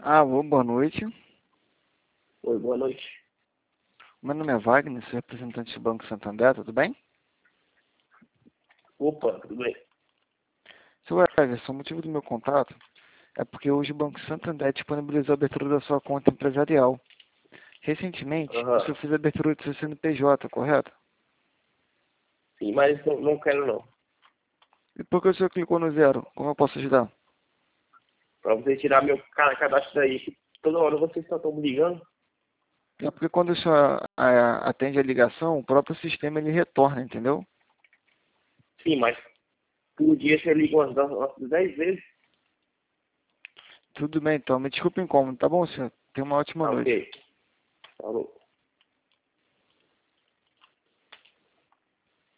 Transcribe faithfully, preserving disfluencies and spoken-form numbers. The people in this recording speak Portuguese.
Alô, boa noite. Oi, boa noite. Meu nome é Wagner, sou representante do Banco Santander, tudo bem? Opa, tudo bem? Seu Everson, o motivo do meu contato é porque hoje o Banco Santander disponibilizou a abertura da sua conta empresarial. Recentemente, o Aham. senhor fez a abertura do seu C N P J, correto? Sim, mas não, não quero não. E por que o senhor clicou no zero? Como eu posso ajudar? Pra você tirar meu ca- cadastro daí, que toda hora vocês só estão me ligando. É porque quando o senhor ah, atende a ligação, o próprio sistema ele retorna, entendeu? Sim, mas por dia você liga umas dez umas dez vezes. Tudo bem, então. Me desculpe o incômodo, tá bom, senhor? Tenha uma ótima Ah, noite. ok. Falou.